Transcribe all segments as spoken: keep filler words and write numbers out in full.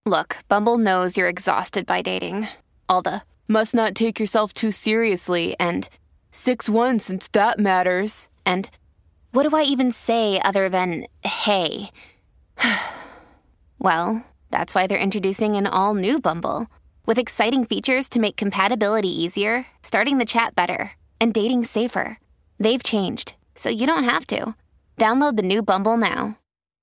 Look, Bumble knows you're exhausted by dating. All the must not take yourself too seriously and six one since that matters. And what do I even say other than hey? Well, that's why they're introducing an all-new Bumble with exciting features to make compatibility easier, starting the chat better, and dating safer. They've changed, so you don't have to. Download the new Bumble now.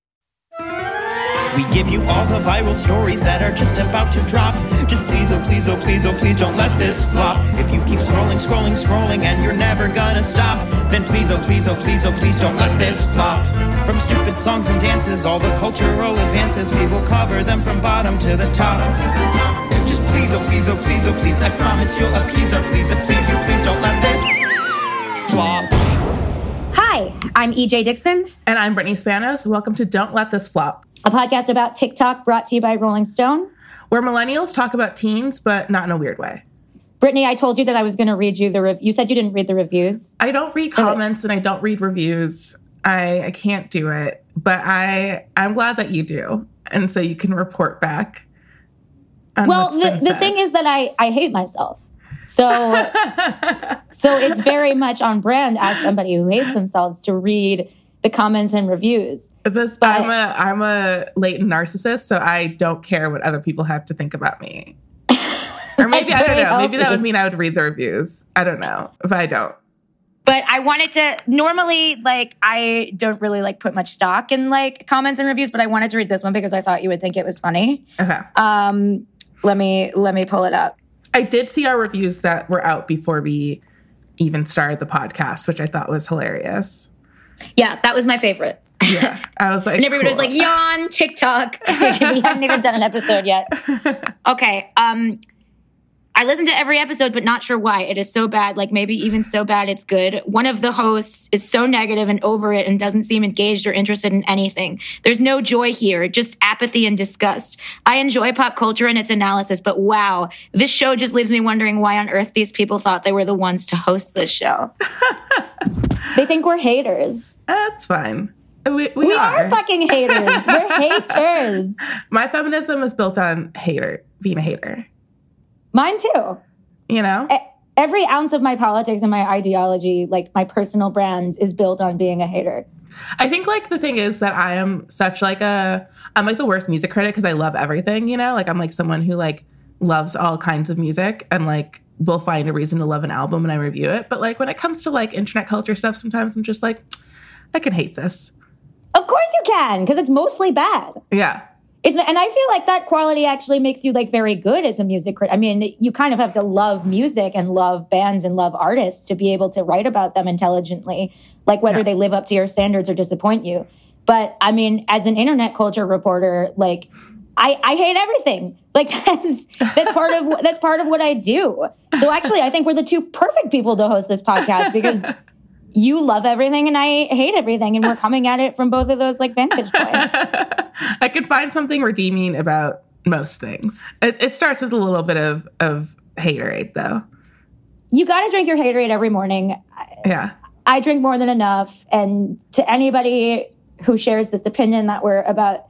We give you all the viral stories that are just about to drop. Just please, oh please, oh please, oh please don't let this flop. If you keep scrolling, scrolling, scrolling and you're never gonna stop, then please, oh please, oh please, oh please don't let this flop. From stupid songs and dances, all the cultural advances, we will cover them from bottom to the top. Just please, oh please, oh please, oh please, I promise you'll appease our please, and please you, please don't let this flop. Hi, I'm E J Dixon. And I'm Brittany Spanos. Welcome to Don't Let This Flop, A podcast about TikTok brought to you by Rolling Stone, where millennials talk about teens, but not in a weird way. Brittany, I told you that I was going to read you the review. You said you didn't read the reviews. I don't read comments and I don't read reviews. I, I can't do it, but I, I'm glad that you do. And so you can report back on well, what's the, been said. the thing is that I, I hate myself. So, so it's very much on brand as somebody who hates themselves to read the comments and reviews. This, but, I'm a I'm a latent narcissist, so I don't care what other people have to think about me. Or maybe I don't know. Healthy. Maybe that would mean I would read the reviews. I don't know if I don't. But I wanted to normally like I don't really like put much stock in like comments and reviews, but I wanted to read this one because I thought you would think it was funny. Okay. Um, let me let me pull it up. I did see our reviews that were out before we even started the podcast, which I thought was hilarious. Yeah, that was my favorite. Yeah, I was like, and everybody cool. was like, yawn, TikTok. We haven't even done an episode yet. Okay, um, I listened to every episode, but not sure why. It is so bad, like maybe even so bad it's good. One of the hosts is so negative and over it and doesn't seem engaged or interested in anything. There's no joy here, just apathy and disgust. I enjoy pop culture and its analysis, but wow, this show just leaves me wondering why on earth these people thought they were the ones to host this show. They think we're haters. That's fine. We, we, we are. are fucking haters. We're haters. My feminism is built on hater, being a hater. Mine too. You know? Every ounce of my politics and my ideology, like my personal brand, is built on being a hater. I think like the thing is that I am such like a, I'm like the worst music critic because I love everything, you know? Like I'm like someone who like loves all kinds of music and like will find a reason to love an album when I review it. But like when it comes to like internet culture stuff, sometimes I'm just like, I can hate this. Of course you can, because it's mostly bad. Yeah. It's, and I feel like that quality actually makes you like very good as a music critic. I mean, you kind of have to love music and love bands and love artists to be able to write about them intelligently, like whether yeah. they live up to your standards or disappoint you. But I mean, as an internet culture reporter, like I, I hate everything. Like that's that's part of that's part of what I do. So actually, I think we're the two perfect people to host this podcast because you love everything and I hate everything, and we're coming at it from both of those like vantage points. I could find something redeeming about most things. It, it starts with a little bit of of haterade, though. You got to drink your haterade every morning. Yeah, I drink more than enough, and to anybody who shares this opinion that we're about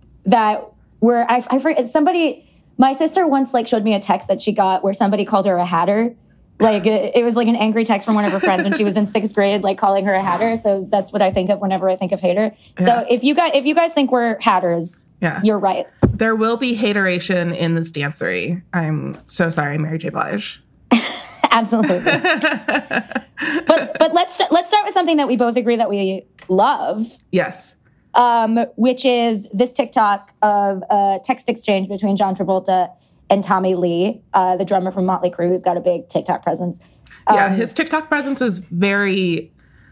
that we're I, I forget somebody. My sister once like showed me a text that she got where somebody called her a hatter. Like it, it was like an angry text from one of her friends when she was in sixth grade, like calling her a hatter. So that's what I think of whenever I think of hater. Yeah. So if you guys, if you guys think we're hatters, yeah. you're right. There will be hateration in this dancery. I'm so sorry, Mary J. Blige. Absolutely. but but let's let's start with something that we both agree that we love. Yes. Um, which is this TikTok of a text exchange between John Travolta and Tommy Lee, uh, the drummer from Motley Crue, who's got a big TikTok presence. Um, yeah, his TikTok presence is very,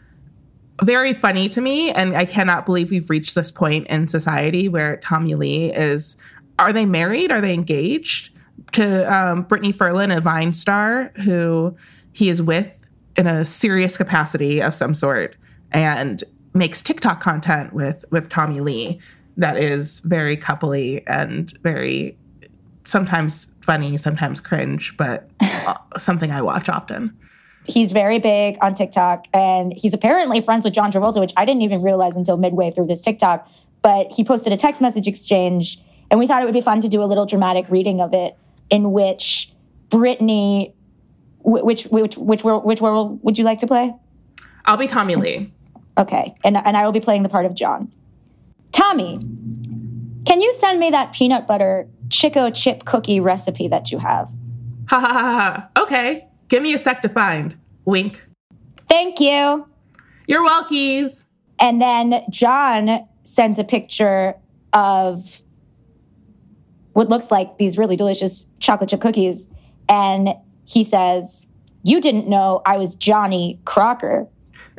very funny to me. And I cannot believe we've reached this point in society where Tommy Lee is, are they married? Are they engaged to um, Brittany Ferlin, a Vine star, who he is with in a serious capacity of some sort, and makes TikTok content with, with Tommy Lee that is very coupley and very sometimes funny, sometimes cringe, but something I watch often. He's very big on TikTok, and he's apparently friends with John Travolta, which I didn't even realize until midway through this TikTok. But he posted a text message exchange, And we thought it would be fun to do a little dramatic reading of it in which Brittany, which, which, which, which, which role would you like to play? I'll be Tommy Lee. Okay. And, and I will be playing the part of John. Tommy, can you send me that peanut butter Chico chip cookie recipe that you have? Ha ha ha ha. Okay. Give me a sec to find. Wink. Thank you. You're welkies. And then John sends a picture of what looks like these really delicious chocolate chip cookies. And he says, "You didn't know I was Johnny Crocker."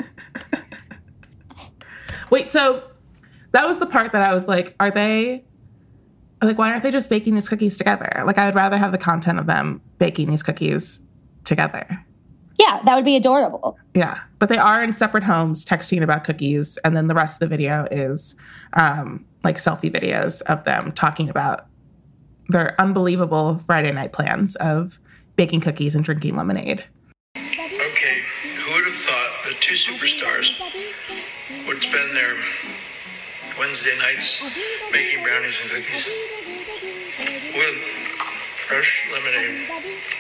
Wait, so that was the part that I was like, are they, like, why aren't they just baking these cookies together? Like, I would rather have the content of them baking these cookies together. Yeah, that would be adorable. Yeah, but they are in separate homes texting about cookies. And then the rest of the video is um, like selfie videos of them talking about their unbelievable Friday night plans of baking cookies and drinking lemonade. Okay, who would have thought that two superstars would spend their Wednesday nights making brownies and cookies with fresh lemonade?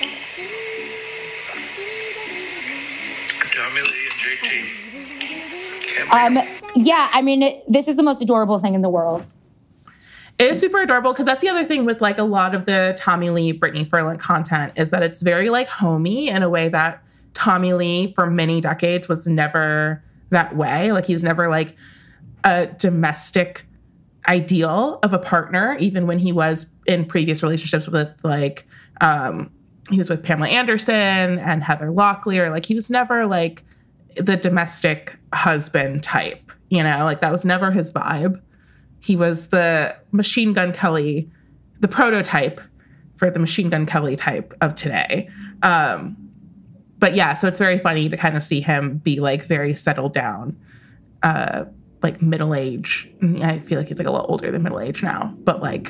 Tommy Lee and J T. Can't Um, yeah, I mean, it, this is the most adorable thing in the world. It is super adorable because that's the other thing with like a lot of the Tommy Lee, Brittany Ferland content is that it's very like homey in a way that Tommy Lee for many decades was never that way. Like he was never like a domestic ideal of a partner, even when he was in previous relationships with like, um, he was with Pamela Anderson and Heather Locklear. Like he was never like the domestic husband type, you know, like that was never his vibe. He was the Machine Gun Kelly, the prototype for the Machine Gun Kelly type of today. Um, but yeah, so it's very funny to kind of see him be like very settled down, uh, like middle age. I feel like he's like a little older than middle age now, but like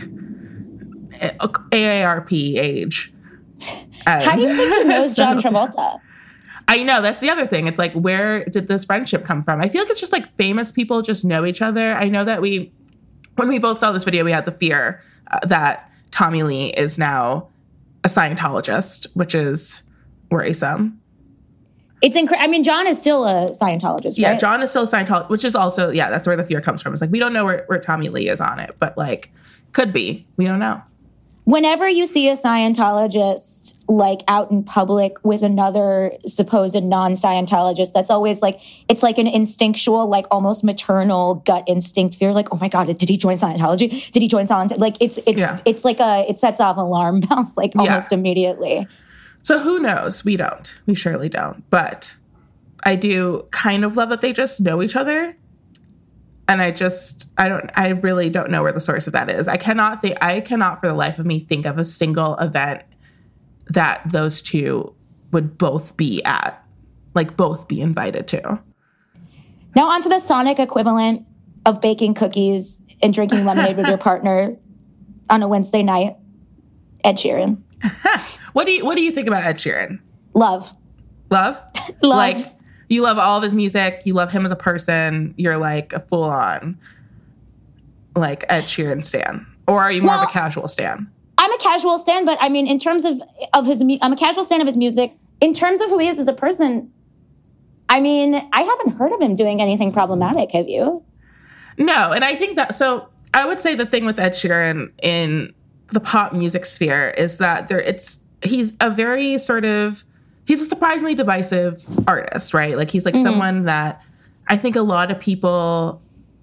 A A R P age. And How do you think he knows John settled down. Travolta? I know, that's the other thing. It's like, where did this friendship come from? I feel like it's just like famous people just know each other. I know that we, when we both saw this video, we had the fear uh, that Tommy Lee is now a Scientologist, which is worrisome. It's incredible. I mean, John is still a Scientologist, right? Yeah, John is still a Scientologist, which is also, yeah, that's where the fear comes from. It's like, we don't know where, where Tommy Lee is on it, but like, could be. We don't know. Whenever you see a Scientologist like out in public with another supposed non-Scientologist, that's always like, it's like an instinctual, like almost maternal gut instinct fear. Like, oh my God, did he join Scientology? Did he join Scientology? Like it's, it's, Yeah. it's like a, it sets off alarm bells like almost Yeah. immediately. So who knows? We don't. We surely don't. But I do kind of love that they just know each other. And I just, I don't, I really don't know where the source of that is. I cannot think, I cannot for the life of me think of a single event that those two would both be at, like both be invited to. Now onto the sonic equivalent of baking cookies and drinking lemonade with your partner on a Wednesday night, Ed Sheeran. What do you, what do you think about Ed Sheeran? Love. Love? Love. Like, you love all of his music. You love him as a person. You're like a full on, like Ed Sheeran stan, or are you more Well, of a casual stan? I'm a casual stan, but I mean, in terms of of his, mu- I'm a casual stan of his music. In terms of who he is as a person, I mean, I haven't heard of him doing anything problematic. Have you? No, and I think that so. I would say the thing with Ed Sheeran in the pop music sphere is that there, it's he's a very sort of he's a surprisingly divisive artist, right? Like he's like mm-hmm. someone that I think a lot of people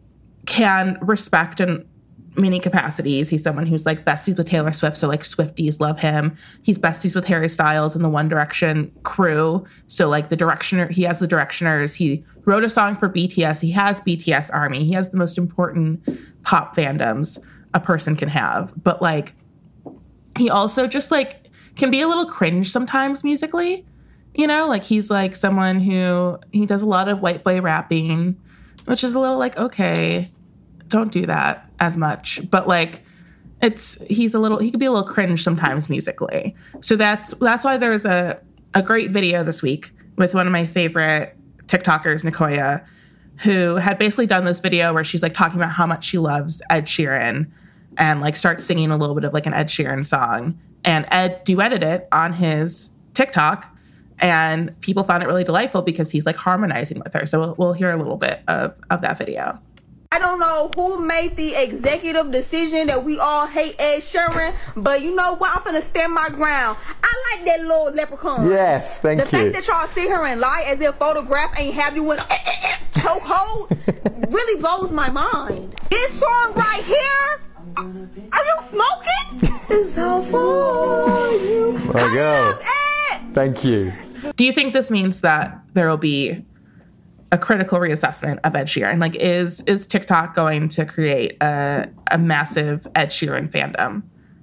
can respect in many capacities. He's someone who's like besties with Taylor Swift, so like Swifties love him. He's besties with Harry Styles and the One Direction crew, so like the Directioner, he has the Directioners. He wrote a song for B T S. He has B T S Army. He has the most important pop fandoms a person can have. But like, he also just like can be a little cringe sometimes musically. You know, like he's like someone who, he does a lot of white boy rapping, which is a little like, okay, don't do that as much. But like, it's, he's a little, he could be a little cringe sometimes musically. So that's, that's why there's a, a great video this week with one of my favorite TikTokers, Nicoya, who had basically done this video where she's like talking about how much she loves Ed Sheeran and like starts singing a little bit of like an Ed Sheeran song. And Ed duetted it on his TikTok, and people found it really delightful because he's like harmonizing with her. So we'll, we'll hear a little bit of, of that video. I don't know who made the executive decision that we all hate Ed Sheeran, but you know what? I'm gonna stand my ground. I like that little leprechaun. Yes, thank the you. The fact that y'all sit here and lie as if photograph ain't have you in a chokehold really blows my mind. This song right here, are you smoking? It's all for you. There we go. Ed. Thank you. Do you think this means that there will be a critical reassessment of Ed Sheeran? Like, is is TikTok going to create a, a massive Ed Sheeran fandom?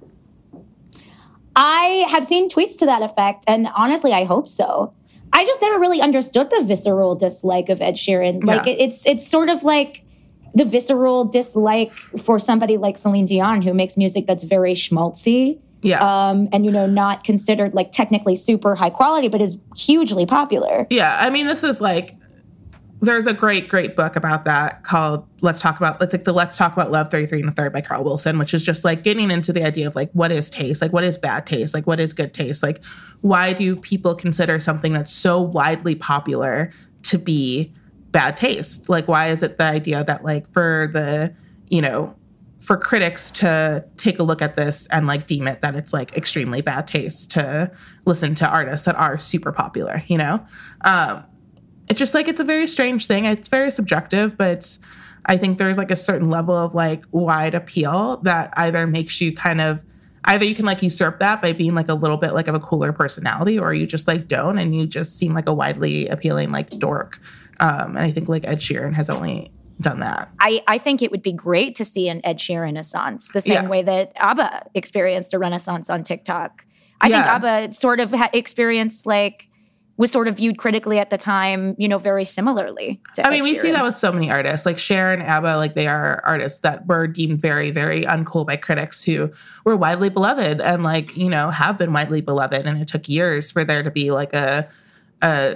I have seen tweets to that effect, and honestly, I hope so. I just never really understood the visceral dislike of Ed Sheeran. Like, Yeah. it, it's it's sort of like the visceral dislike for somebody like Celine Dion, who makes music that's very schmaltzy. Yeah. Um, and, you know, not considered like technically super high quality, but is hugely popular. Yeah, I mean, this is like, there's a great, great book about that called Let's Talk About, it's like the Let's Talk About Love thirty-three and a Third by Carl Wilson, which is just like getting into the idea of like, what is taste? Like, what is bad taste? Like, what is good taste? Like, why do people consider something that's so widely popular to be bad taste? Like, why is it the idea that like for the, you know, for critics to take a look at this and like deem it that it's like extremely bad taste to listen to artists that are super popular, you know? Um, It's just like, it's a very strange thing. It's very subjective, but I think there's like a certain level of like wide appeal that either makes you kind of, either you can like usurp that by being like a little bit like of a cooler personality, or you just like don't, and you just seem like a widely appealing like dork. Um, and I think like Ed Sheeran has only done that. I, I think it would be great to see an Ed Sheeran renaissance, the same Yeah. way that ABBA experienced a renaissance on TikTok. I Yeah. think ABBA sort of ha- experienced like, was sort of viewed critically at the time, you know, very similarly to I mean, Ed we Sheeran. see that with so many artists, like Cher and ABBA, like they are artists that were deemed very, very uncool by critics who were widely beloved and like, you know, have been widely beloved. And it took years for there to be like a, a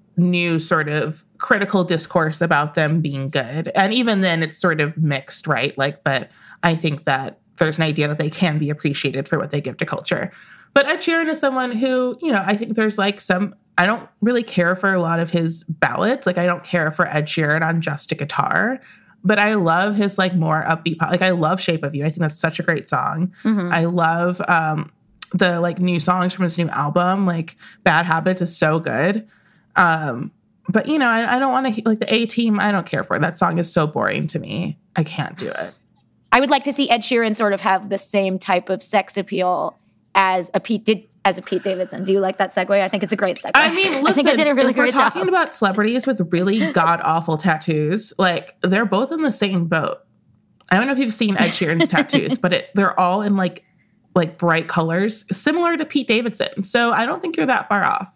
new sort of critical discourse about them being good. And even then it's sort of mixed, right? Like, but I think that there's an idea that they can be appreciated for what they give to culture. But Ed Sheeran is someone who, you know, I think there's like some, I don't really care for a lot of his ballads. Like, I don't care for Ed Sheeran on just a guitar, but I love his like more upbeat pop. Like, I love Shape of You. I think that's such a great song. Mm-hmm. I love um, the like new songs from his new album. Like, Bad Habits is so good. Um, but, you know, I, I don't want to, like the A-Team, I don't care for. That song is so boring to me. I can't do it. I would like to see Ed Sheeran sort of have the same type of sex appeal as a Pete did as a Pete Davidson. Do you like that segue? I think it's a great segue. I mean, listen, I think I did a really if we're great talking job. about celebrities with really god-awful tattoos, like, they're both in the same boat. I don't know if you've seen Ed Sheeran's tattoos, but it, they're all in, like, like bright colors, similar to Pete Davidson. So I don't think you're that far off.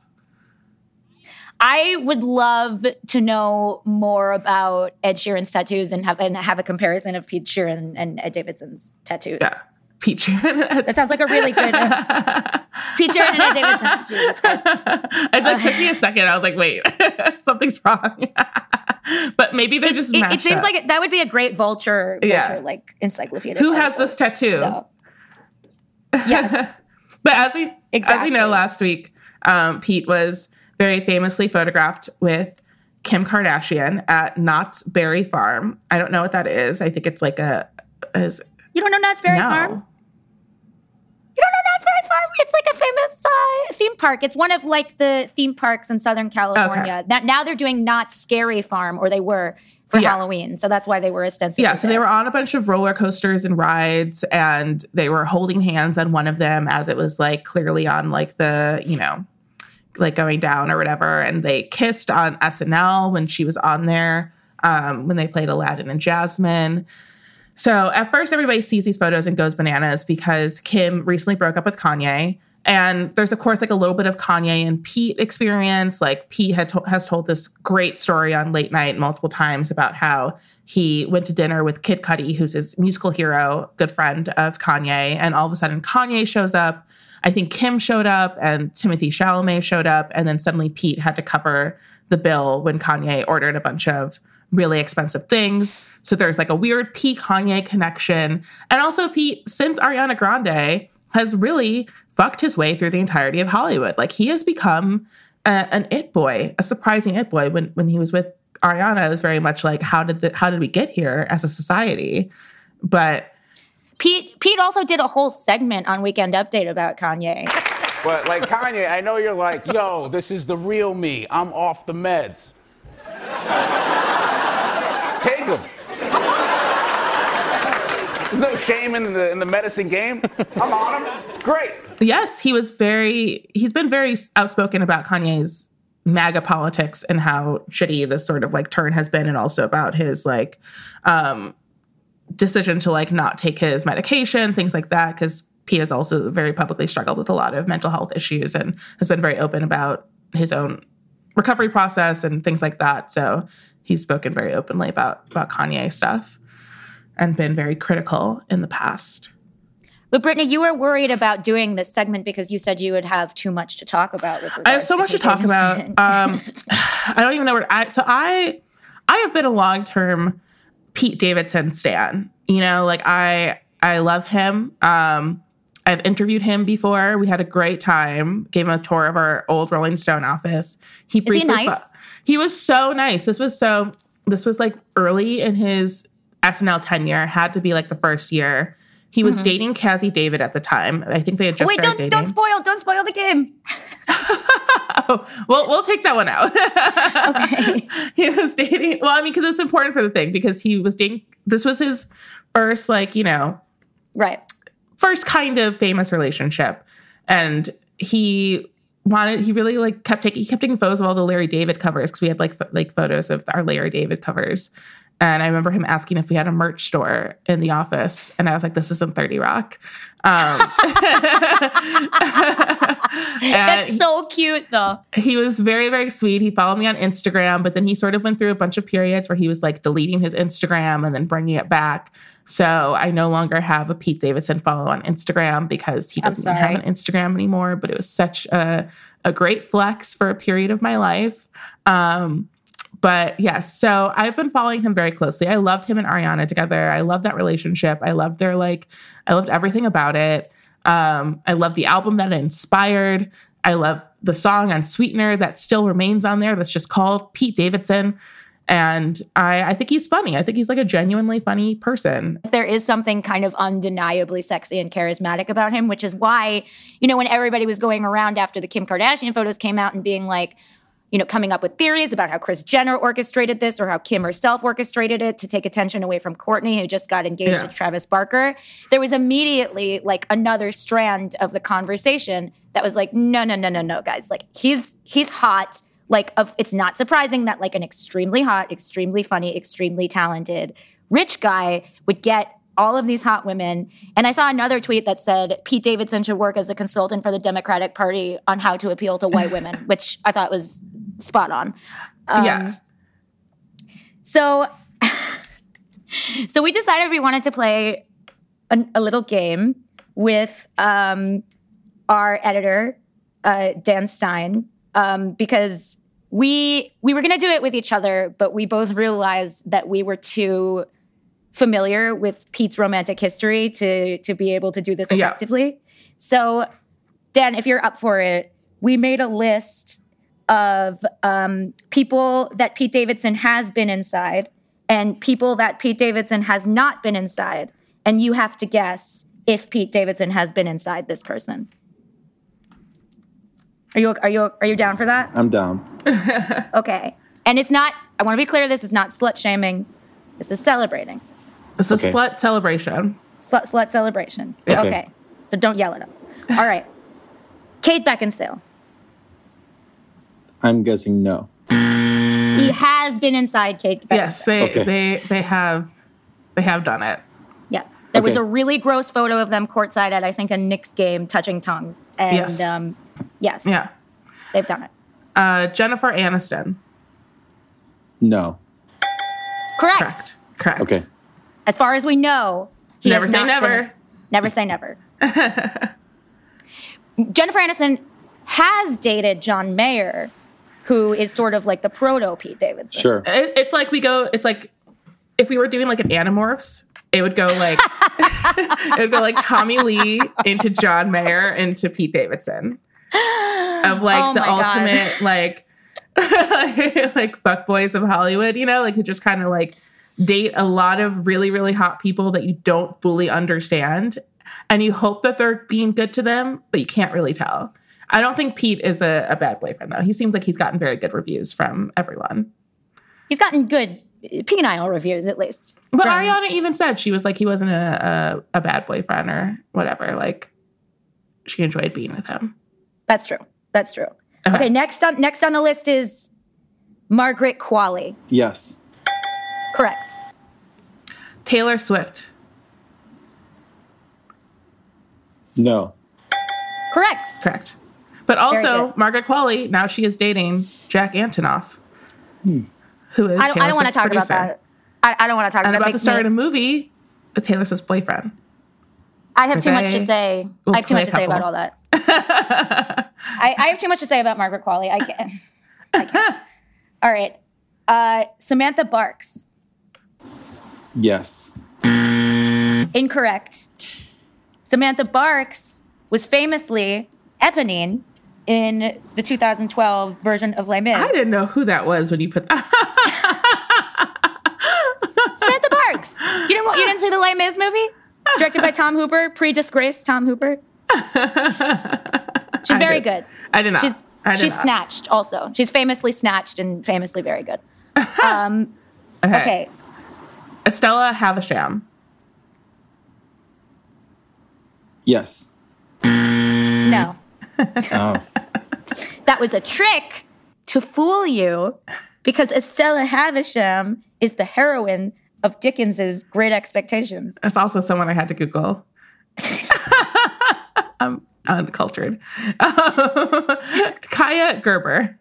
I would love to know more about Ed Sheeran's tattoos and have and have a comparison of Pete Sheeran and Ed Davidson's tattoos. Yeah. Pete Sheeran. That sounds like a really good uh, Pete Sheeran and Ed Davidson. Jesus Christ. It like, took me a second. I was like, wait, something's wrong. But maybe they're just It, mashed it seems up. like it, that would be a great vulture, vulture Yeah. like encyclopedia. Who has article. this tattoo? So, yes. But as we as we Exactly. know, last week, um, Pete was very famously photographed with Kim Kardashian at Knott's Berry Farm. I don't know what that is. I think it's like a is You don't know Knott's Berry no. Farm? You don't know Knott's Berry Farm? It's like a famous uh, theme park. It's one of like the theme parks in Southern California. Okay. Now, now they're doing Knott's Scary Farm, or they were for Yeah. Halloween. So that's why they were ostensibly Yeah, so they there. were on a bunch of roller coasters and rides, and they were holding hands on one of them as it was like clearly on like the, you know, like going down or whatever. And they kissed on S N L when she was on there, um, when they played Aladdin and Jasmine. So at first everybody sees these photos and goes bananas because Kim recently broke up with Kanye. And there's, of course, like a little bit of Kanye and Pete experience. Like Pete had to- has told this great story on late night multiple times about how he went to dinner with Kid Cudi, who's his musical hero, good friend of Kanye. And all of a sudden Kanye shows up. I think Kim showed up and Timothée Chalamet showed up. And then suddenly Pete had to cover the bill when Kanye ordered a bunch of really expensive things. So there's like a weird Pete Kanye connection. And also Pete, since Ariana Grande, has really fucked his way through the entirety of Hollywood. Like he has become a, an it boy, a surprising it boy. When when he was with Ariana, it was very much like, how did the, how did we get here as a society? But Pete Pete also did a whole segment on Weekend Update about Kanye. But like Kanye, I know you're like, yo, this is the real me. I'm off the meds. Take them. There's no shame in the in the medicine game. I'm on him. It's great. Yes, he was very, he's been very outspoken about Kanye's MAGA politics and how shitty this sort of like turn has been, and also about his like um, decision to like not take his medication, things like that, because Pete has also very publicly struggled with a lot of mental health issues and has been very open about his own recovery process and things like that. So he's spoken very openly about, about Kanye stuff and been very critical in the past. But Brittany, you were worried about doing this segment because you said you would have too much to talk about. With I have so to much to talk about. Um, I don't even know where I, so I, I have been a long-term Pete Davidson stan, you know, like I, I love him. Um, I've interviewed him before. We had a great time. Gave him a tour of our old Rolling Stone office. He Is he nice? Fu- he was so nice. This was so, this was like early in his S N L tenure. Had to be like the first year. He was mm-hmm. dating Cassie David at the time. I think they had just Wait, started don't, dating. don't spoil, don't spoil the game. oh, well, we'll take that one out. Okay. He was dating, well, I mean, because it's important for the thing, because he was dating, this was his first, like, you know. Right. First kind of famous relationship. And he wanted, he really like kept taking, he kept taking photos of all the Larry David covers, because we had like, f- like photos of our Larry David covers. And I remember him asking if we had a merch store in the office. And I was like, this isn't thirty Rock. Um, That's so cute, though. He was very, very sweet. He followed me on Instagram, but then he sort of went through a bunch of periods where he was like deleting his Instagram and then bringing it back. So I no longer have a Pete Davidson follow on Instagram because he doesn't have an Instagram anymore. But it was such a, a great flex for a period of my life. Um, But yes, so I've been following him very closely. I loved him and Ariana together. I loved that relationship. I loved their like, I loved everything about it. Um, I love the album that it inspired. I love the song on Sweetener that still remains on there. That's just called Pete Davidson. And I, I think he's funny. I think he's like a genuinely funny person. There is something kind of undeniably sexy and charismatic about him, which is why, you know, when everybody was going around after the Kim Kardashian photos came out and being like, you know, coming up with theories about how Kris Jenner orchestrated this or how Kim herself orchestrated it to take attention away from Kourtney, who just got engaged yeah. to Travis Barker. There was immediately like another strand of the conversation that was like, no, no, no, no, no, guys. Like he's he's hot. Like of, it's not surprising that like an extremely hot, extremely funny, extremely talented rich guy would get all of these hot women. And I saw another tweet that said Pete Davidson should work as a consultant for the Democratic Party on how to appeal to white women, which I thought was spot on. Um, yeah. So, so we decided we wanted to play a, a little game with um, our editor, uh, Dan Stein, um, because we we were going to do it with each other, but we both realized that we were too familiar with Pete's romantic history to to be able to do this effectively. Yeah. So, Dan, if you're up for it, we made a list of um, people that Pete Davidson has been inside and people that Pete Davidson has not been inside. And you have to guess if Pete Davidson has been inside this person. Are you are you are you down for that? I'm down. Okay. And it's not, I want to be clear, this is not slut shaming. This is celebrating. It's okay. a slut celebration. Slut slut celebration. Okay. okay. So don't yell at us. All right. Kate Beckinsale. I'm guessing no. He has been inside Kate Beckinsale. Yes, they okay. they they have they have done it. Yes. There okay. was a really gross photo of them courtside at, I think, a Knicks game touching tongues. And yes. Um, yes. Yeah. They've done it. Uh, Jennifer Aniston. No. Correct. Correct. Correct. Okay. As far as we know, he Never has say not never. been ins- never say never. Jennifer Aniston has dated John Mayer, who is sort of like the proto Pete Davidson. Sure. It, it's like we go, it's like if we were doing like an Animorphs, it would go like, it would go like Tommy Lee into John Mayer into Pete Davidson. Of like Oh the my God. ultimate, like, like fuckboys of Hollywood, you know, like who just kind of like date a lot of really, really hot people that you don't fully understand. And you hope that they're being good to them, but you can't really tell. I don't think Pete is a, a bad boyfriend, though. He seems like he's gotten very good reviews from everyone. He's gotten good penile reviews, at least. But from- Ariana even said she was like, he wasn't a, a, a bad boyfriend or whatever. Like, she enjoyed being with him. That's true. That's true. Okay. Okay, next on next on the list is Margaret Qualley. Yes. Correct. Taylor Swift. No. Correct. Correct. But Very also, good. Margaret Qualley, now she is dating Jack Antonoff, Hmm. who is I don't, I don't want to Swift's talk producer. about that. I, I don't want to talk And about about that. to start a movie with Taylor Swift's boyfriend. I have too much Okay. to say. We'll I have too play much a to say about couple. all that. I, I have too much to say about Margaret Qualley. I can't. I can't. All right. Uh, Samantha Barks. Yes. Incorrect. Samantha Barks was famously Eponine in the two thousand twelve version of Les Mis. I didn't know who that was when you put that. Samantha Barks. You didn't wa- you didn't see the Les Mis movie? Directed by Tom Hooper, pre-disgrace Tom Hooper. She's I very did. good. I did not. She's I did she's not. snatched also. She's famously snatched and famously very good. Um, Okay. okay. Estella Havisham. Yes. No. Oh. That was a trick to fool you because Estella Havisham is the heroine of Dickens's Great Expectations. That's also someone I had to Google. I'm uncultured. Kaya Gerber.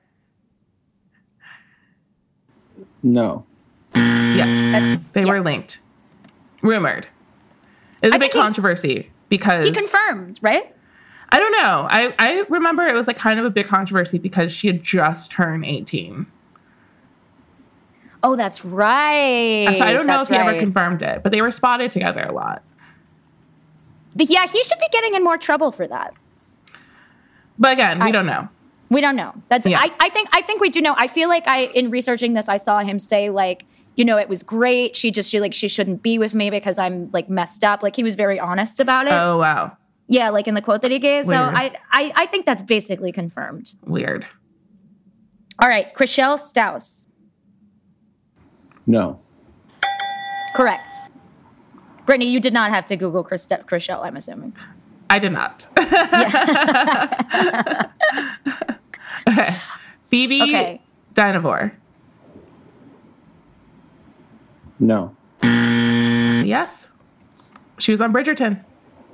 No. Yes. They were yes. linked. Rumored. It was I a big think he- controversy because He confirmed, right? I don't know. I, I remember it was like kind of a big controversy because she had just turned eighteen. Oh, that's right. So I don't know That's if he ever right. confirmed it, but they were spotted together a lot. But yeah, he should be getting in more trouble for that. But again, we I- don't know. We don't know. That's Yeah. I, I think I think we do know. I feel like I in researching this, I saw him say like, you know, it was great. She just she like she shouldn't be with me because I'm like messed up. Like he was very honest about it. Oh, wow. Yeah, like in the quote that he gave. So Weird. I, I I think that's basically confirmed. Weird. All right, Chriselle Staus. No. Correct. Brittany, you did not have to Google Chris, Chriselle, I'm assuming. I did not. Okay. Phoebe Okay. Dynevor. No. Yes. She was on Bridgerton.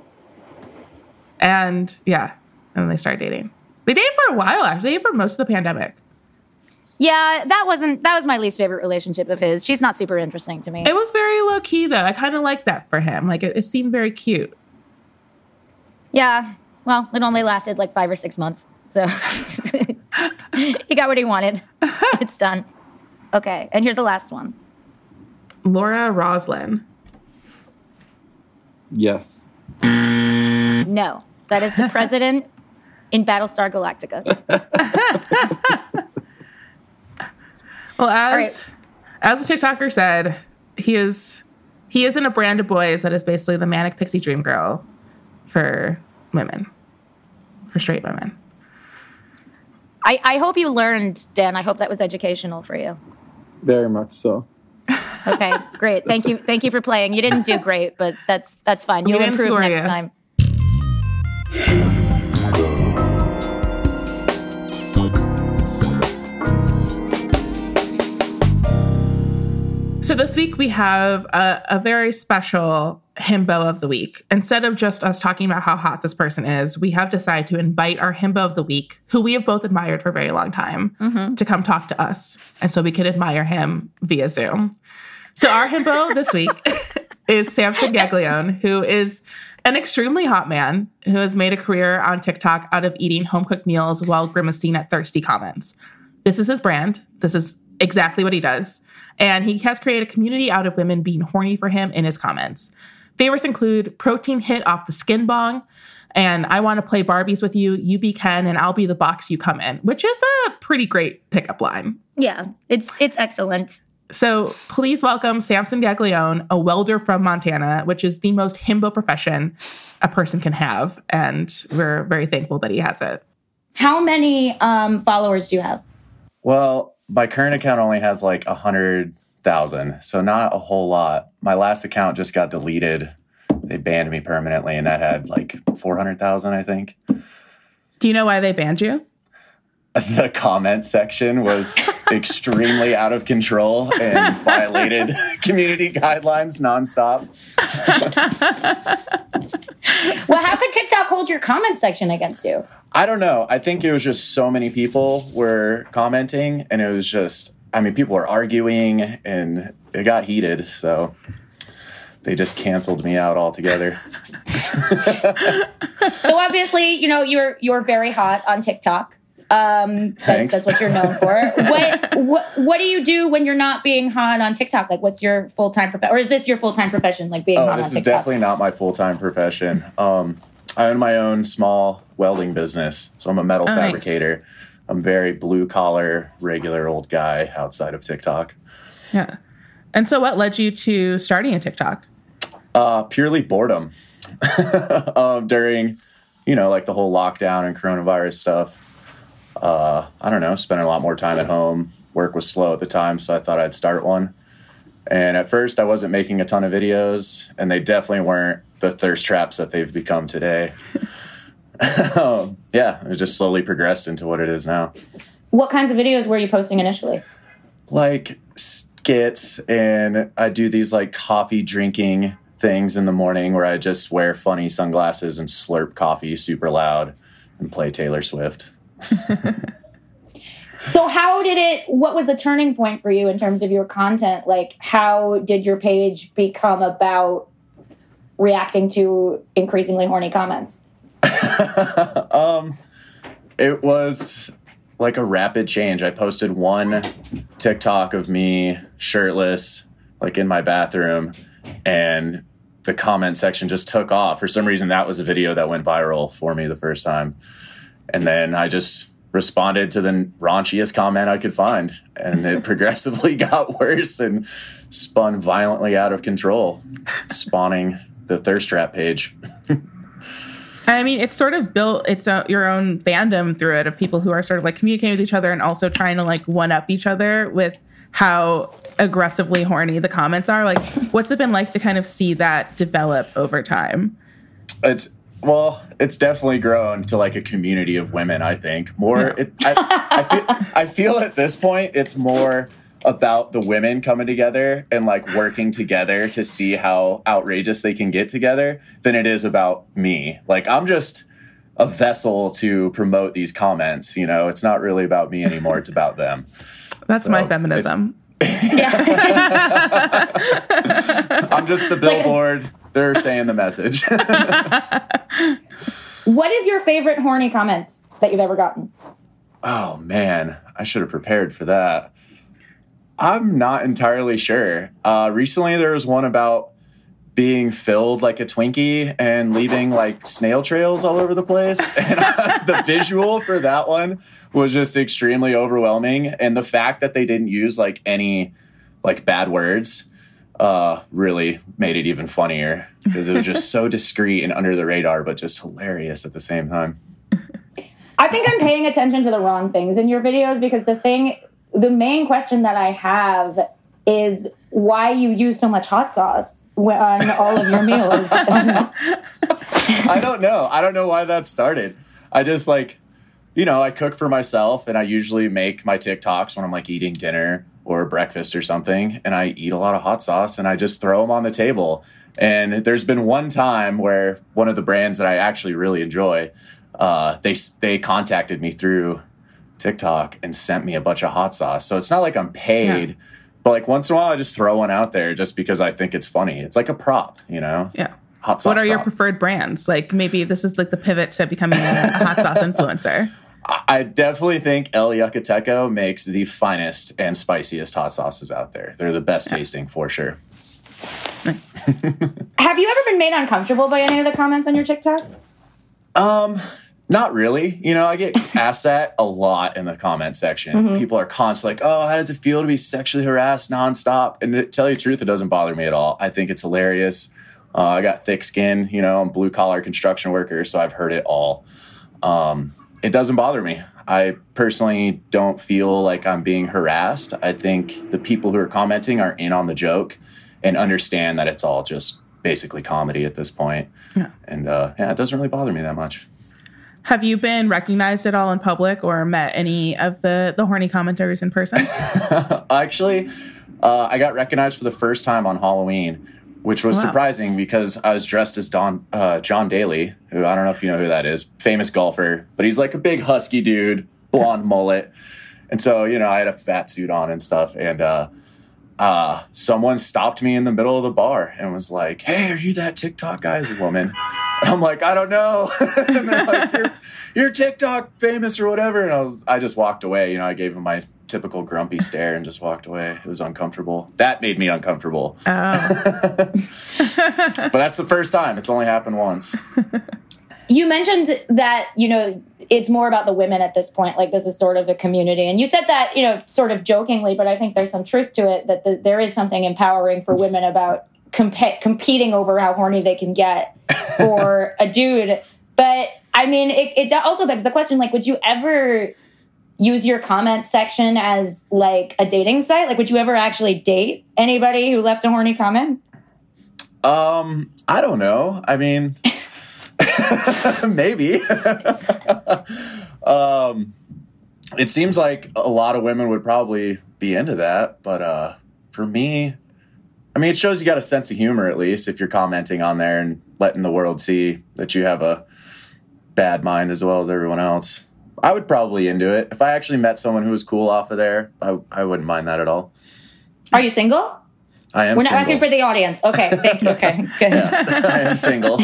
And yeah, and then they started dating. They dated for a while, actually. They dated for most of the pandemic. Yeah, that wasn't that was my least favorite relationship of his. She's not super interesting to me. It was very low key, though. I kind of liked that for him. Like, it, it seemed very cute. Yeah. Well, it only lasted like five or six months. So he got what he wanted. It's done. Okay. And here's the last one. Laura Roslin. Yes. No. That is the president in Battlestar Galactica. Well, as right. as the TikToker said, he is he is in a brand of boys that is basically the manic pixie dream girl for women, for straight women. I, I hope you learned, Dan. I hope that was educational for you. Very much so. Okay, great. Thank you. Thank you for playing. You didn't do great, but that's that's fine. We You'll didn't improve score next you. time. So this week we have a, a very special himbo of the week. Instead of just us talking about how hot this person is, we have decided to invite our himbo of the week, who we have both admired for a very long time, Mm-hmm. to come talk to us. And so we could admire him via Zoom. So our himbo this week is Samson Gaglione, who is an extremely hot man who has made a career on TikTok out of eating home-cooked meals while grimacing at thirsty comments. This is his brand. This is exactly what he does. And he has created a community out of women being horny for him in his comments. Favorites include protein hit off the skin bong, and I want to play Barbies with you. You be Ken, and I'll be the box you come in, which is a pretty great pickup line. Yeah, it's it's excellent. So please welcome Samson Gaglione, a welder from Montana, which is the most himbo profession a person can have. And we're very thankful that he has it. How many um, followers do you have? Well, my current account only has like one hundred thousand, so not a whole lot. My last account just got deleted. They banned me permanently, and that had like four hundred thousand, I think. Do you know why they banned you? The comment section was extremely out of control and violated community guidelines nonstop. Well, how could TikTok hold your comment section against you? I don't know. I think it was just so many people were commenting, and it was just, I mean, people were arguing, and it got heated, so they just canceled me out altogether. So obviously, you know, you're you're very hot on TikTok. Um, that's, Thanks. that's what you're known for. What, what what do you do when you're not being hot on TikTok? Like, what's your full time profession, or is this your full time profession? Like being oh, hot on this TikTok? is definitely not my full time profession. Um, I own my own small welding business, so I'm a metal oh, fabricator. Nice. I'm very blue collar, regular old guy outside of TikTok. Yeah. And so, what led you to starting a TikTok? Uh, purely boredom. um, during, you know, like the whole lockdown and coronavirus stuff. Uh, I don't know, spending a lot more time at home. Work was slow at the time, so I thought I'd start one. And at first, I wasn't making a ton of videos, and they definitely weren't the thirst traps that they've become today. um, yeah, it just slowly progressed into what it is now. What kinds of videos were you posting initially? Like skits, and I do these like coffee drinking things in the morning where I just wear funny sunglasses and slurp coffee super loud and play Taylor Swift. So how did it, what was the turning point for you in terms of your content? Like, how did your page become about reacting to increasingly horny comments? um, it was like a rapid change. I posted one TikTok of me shirtless, like in my bathroom, and the comment section just took off. For some reason, that was a video that went viral for me the first time. And then I just responded to the raunchiest comment I could find. And it progressively got worse and spun violently out of control, spawning the thirst trap page. I mean, it's sort of built its own, your own fandom through it of people who are sort of like communicating with each other and also trying to like one up each other with how aggressively horny the comments are. Like, what's it been like to kind of see that develop over time? It's, well, it's definitely grown to like a community of women, I think. More, Yeah. it, I, I, feel, I feel at this point, it's more about the women coming together and like working together to see how outrageous they can get together than it is about me. Like, I'm just a vessel to promote these comments, you know? It's not really about me anymore. It's about them. That's So, my feminism. I'm just the billboard. They're saying the message. What is your favorite horny comments that you've ever gotten? Oh, man. I should have prepared for that. I'm not entirely sure. Uh, recently, there was one about being filled like a Twinkie and leaving like snail trails all over the place. And uh, the visual for that one was just extremely overwhelming. And the fact that they didn't use like any like bad words uh, really made it even funnier because it was just so discreet and under the radar, but just hilarious at the same time. I think I'm paying attention to the wrong things in your videos because the thing, the main question that I have is why you use so much hot sauce on all of your meals. I don't know. I don't know why that started. I just like, you know, I cook for myself and I usually make my TikToks when I'm like eating dinner or breakfast or something. And I eat a lot of hot sauce and I just throw them on the table. And there's been one time where one of the brands that I actually really enjoy, uh, they, they contacted me through TikTok and sent me a bunch of hot sauce. So it's not like I'm paid, yeah. But like once in a while I just throw one out there just because I think it's funny. It's like a prop, you know? Yeah. Hot sauce What are prop. your preferred brands? Like maybe this is like the pivot to becoming a hot sauce influencer. I definitely think El Yucateco makes the finest and spiciest hot sauces out there. They're the best tasting for sure. Have you ever been made uncomfortable by any of the comments on your TikTok? Um, not really. You know, I get asked that a lot in the comment section. Mm-hmm. People are constantly like, oh, how does it feel to be sexually harassed nonstop? And to tell you the truth, it doesn't bother me at all. I think it's hilarious. Uh, I got thick skin, you know, I'm blue collar construction worker, so I've heard it all. Um, it doesn't bother me. I personally don't feel like I'm being harassed. I think the people who are commenting are in on the joke and understand that it's all just basically comedy at this point. Yeah. And uh, yeah, it doesn't really bother me that much. Have you been recognized at all in public or met any of the, the horny commenters in person? Actually, uh, I got recognized for the first time on Halloween, which was wow. surprising because I was dressed as Don, uh, John Daly, who I don't know if you know who that is, famous golfer, but he's like a big husky dude, blonde mullet. And so, you know, I had a fat suit on and stuff. And uh, uh, someone stopped me in the middle of the bar and was like, hey, are you that TikTok guy? As a woman. And I'm like, I don't know. And they're like, you're, you're TikTok famous or whatever. And I was, I just walked away. You know, I gave them my typical grumpy stare and just walked away. It was uncomfortable. That made me uncomfortable. Oh. But that's the first time. It's only happened once. You mentioned that, you know, it's more about the women at this point. Like, this is sort of a community. And you said that, you know, sort of jokingly, but I think there's some truth to it, that the, there is something empowering for women about comp- competing over how horny they can get for a dude. But, I mean, it, it also begs the question, like, would you ever use your comment section as, like, a dating site? Like, would you ever actually date anybody who left a horny comment? Um, I don't know. I mean... Maybe. um, it seems like a lot of women would probably be into that, but uh, for me, I mean, it shows you got a sense of humor, at least, if you're commenting on there and letting the world see that you have a bad mind as well as everyone else. I would probably into it. If I actually met someone who was cool off of there, I, I wouldn't mind that at all. Are you single? I am We're not single. asking for the audience. Okay, thank you. Okay, good. Yes, I am single.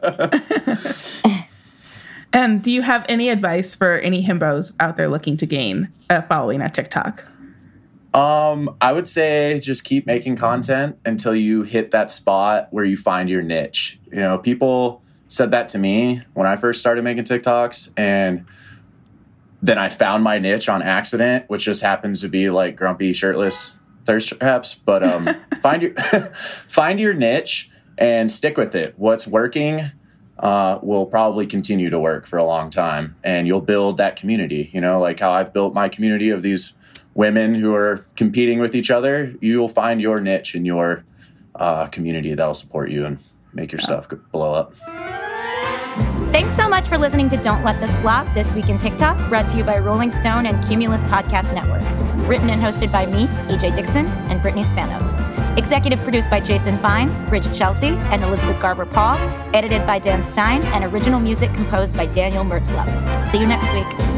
And do you have any advice for any himbos out there looking to gain a following at TikTok? Um, I would say just keep making content until you hit that spot where you find your niche. You know, people said that to me when I first started making TikToks, and then I found my niche on accident, which just happens to be like grumpy, shirtless thirst traps. But um, find your find your niche and stick with it. What's working uh, will probably continue to work for a long time, and you'll build that community. You know, like how I've built my community of these women who are competing with each other. You'll find your niche in your uh, community that'll support you and make your stuff blow up. Thanks so much for listening to Don't Let This Flop, This Week in TikTok, brought to you by Rolling Stone and Cumulus Podcast Network. Written and hosted by me, E J Dixon, and Brittany Spanos. Executive produced by Jason Fine, Bridget Chelsea, and Elizabeth Garber-Paul. Edited by Dan Stein, and original music composed by Daniel Mertzleft. See you next week.